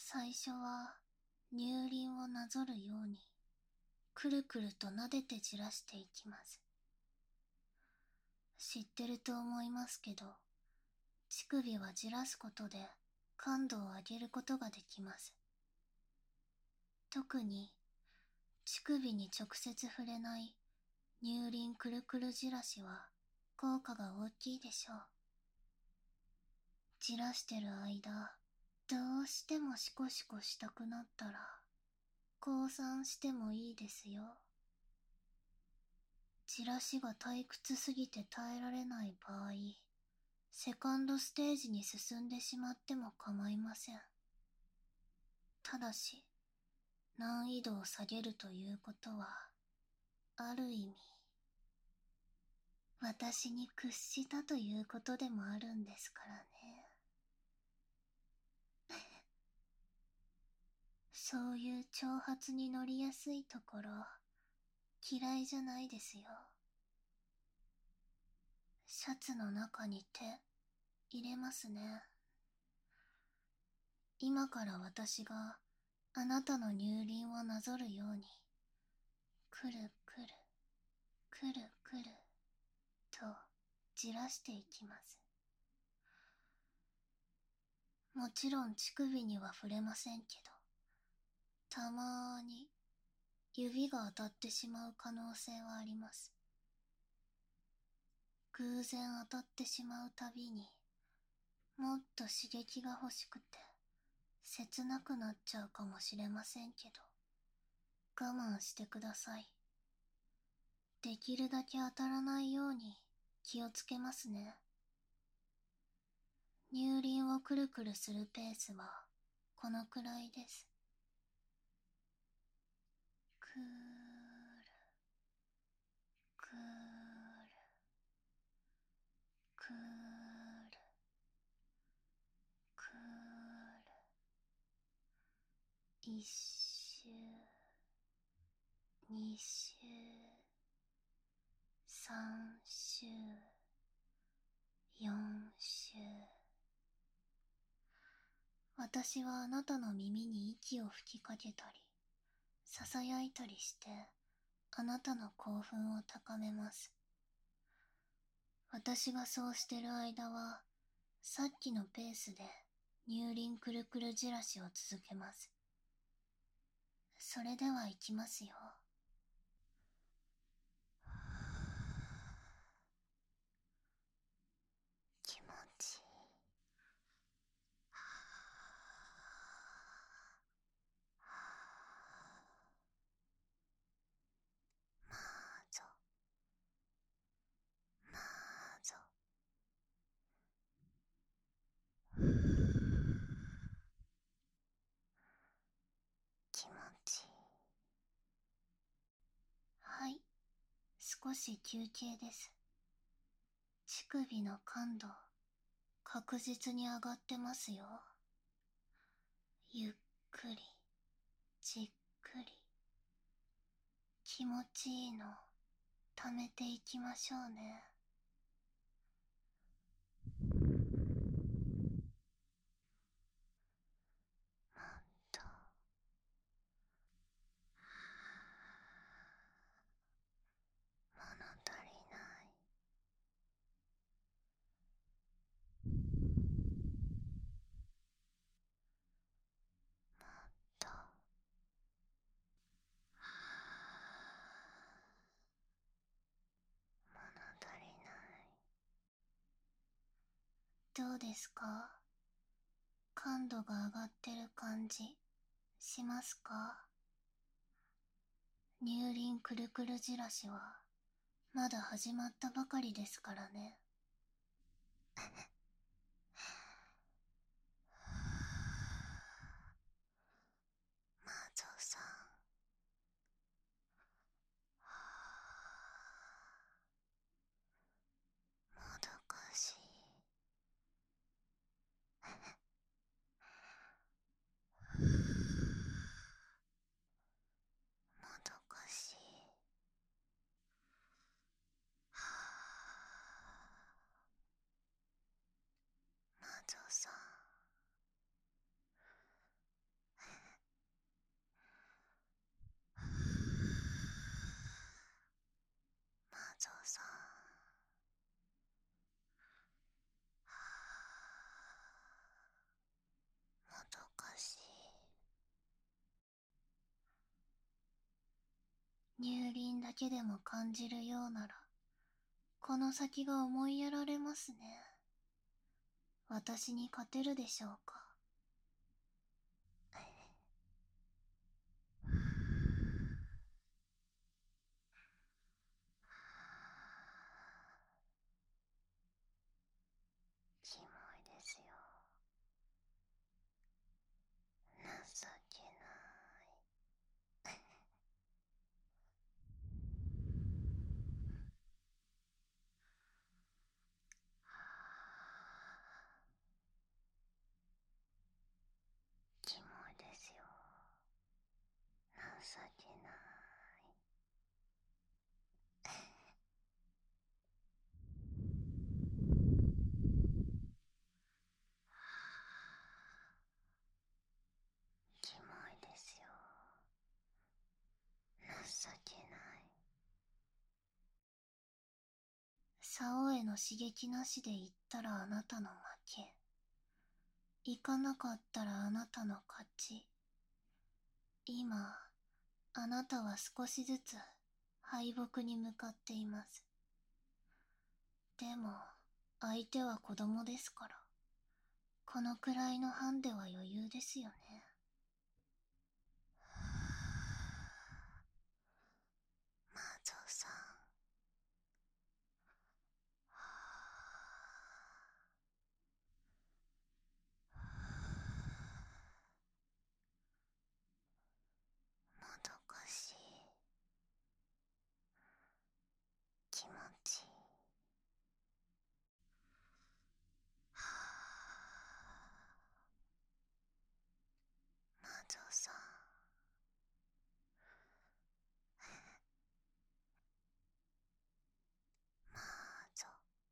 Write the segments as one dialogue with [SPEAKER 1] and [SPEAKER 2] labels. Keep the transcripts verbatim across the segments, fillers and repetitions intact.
[SPEAKER 1] 最初は乳輪をなぞるようにくるくると撫でてじらしていきます。知ってると思いますけど、乳首はじらすことで感度を上げることができます。特に乳首に直接触れない乳輪くるくるじらしは効果が大きいでしょう。じらしてる間、どうしてもシコシコしたくなったら降参してもいいですよ。じらしが退屈すぎて耐えられない場合、セカンドステージに進んでしまっても構いません。ただし、難易度を下げるということは、ある意味、私に屈したということでもあるんですからね。そういう挑発に乗りやすいところ、嫌いじゃないですよ。シャツの中に手、入れますね。今から私があなたの乳輪をなぞるように、くるくる、くるくる、とじらしていきます。もちろん乳首には触れませんけど、たまーに指が当たってしまう可能性はあります。偶然当たってしまうたびに、もっと刺激が欲しくて、切なくなっちゃうかもしれませんけど、我慢してください。できるだけ当たらないように気をつけますね。乳輪をくるくるするペースはこのくらいです。くーる、くーる、くーる、くーる。一周、二周、三周、四周。私はあなたの耳に息を吹きかけたり、囁いたりして、あなたの興奮を高めます。私がそうしてる間は、さっきのペースで乳輪くるくるじらしを続けます。それでは行きますよ。気持ちいい。まーぞ、まーぞ。気持ちいい。はい、少し休憩です。乳首の感度、確実に上がってますよ。ゆっくり、じっくり、気持ちいいの、溜めていきましょうね。もっと、物足りない。もっと、物足りない。どうですか？感度が上がってる感じ、しますか？乳輪くるくるじらしは、まだ始まったばかりですからね。マゾさん、もどかしい。もどかしい。 ゾさん、もどかしい。乳輪だけでも感じるようなら、この先が思いやられますね。私に勝てるでしょうか。キモいですよ。情けない。キモいですよ。情けない。キモいですよ。情けない。竿への刺激なしで行ったらあなたの負け。行かなかったらあなたの勝ち。今、あなたは少しずつ敗北に向かっています。でも、相手は子供ですから、このくらいのハンデは余裕ですよね。マゾさん。もどかしい。気持ちいい。マゾさん。マゾ。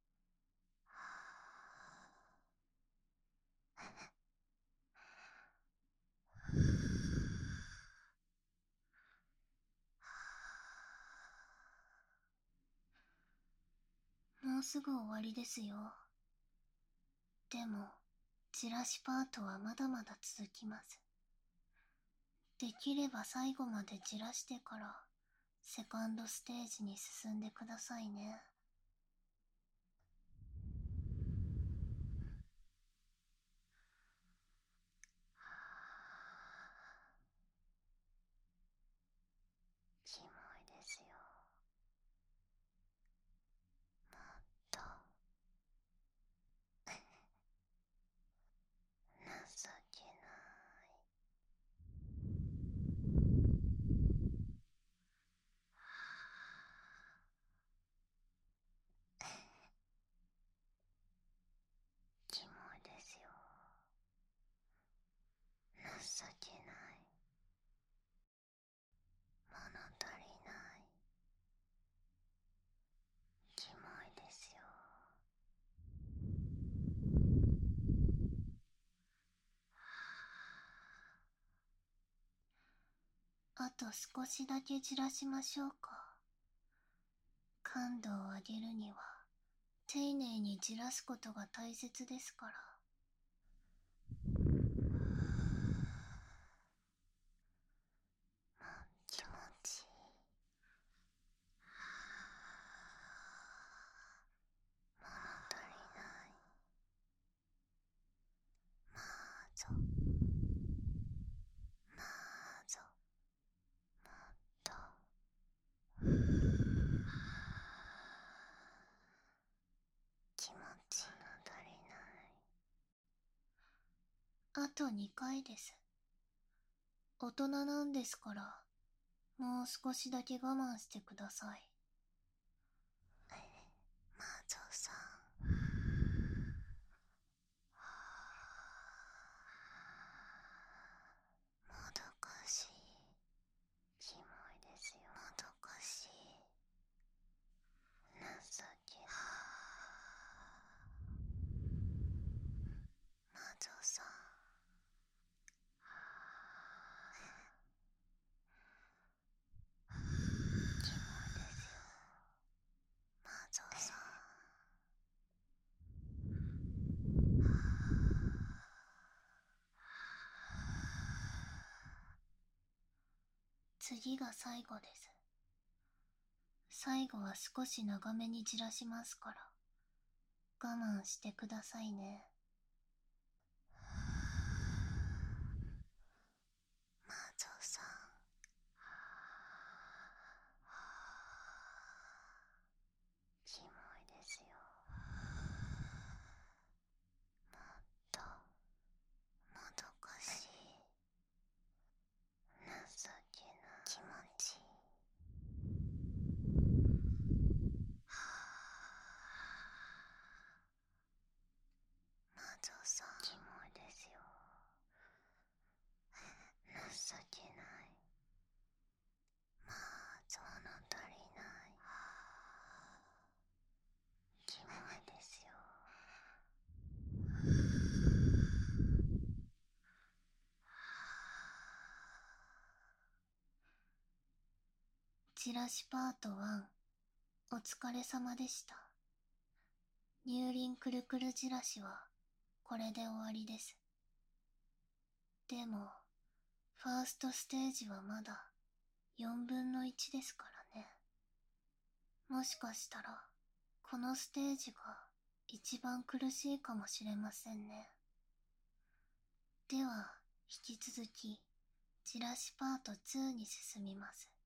[SPEAKER 1] もうすぐ終わりですよ。でも、じらしパートはまだまだ続きます。できれば最後までじらしてから、セカンドステージに進んでくださいね。キモいですよ。もっと情けない。キモいですよ。情けない。物足りない。キモいですよ。あと少しだけじらしましょうか。感度を上げるには丁寧にじらすことが大切ですから。気持ちいい。物足りない。マーゾマーゾ。もっと気持ちの足りない。あとにかいです。大人なんですから、もう少しだけ我慢してください。マゾさん。もどかしい。キモいですよ。もどかしい。情けない。マゾさん。キモいですよ。 次が最後です。最後は少し長めにじらしますから、我慢してくださいね。魔女さん。キモいですよ。もっと、もどかしい、情けない気持ち。魔女さん。キモいですよ。情けない。魔女の足りない。キモいですよ。チラシパートワン、お疲れ様でした。乳輪くるくるじらしはこれで終わりです。でも、ファーストステージはまだよんぶんのいちですからね。もしかしたら、このステージが一番苦しいかもしれませんね。では、引き続き、チラシパートツーに進みます。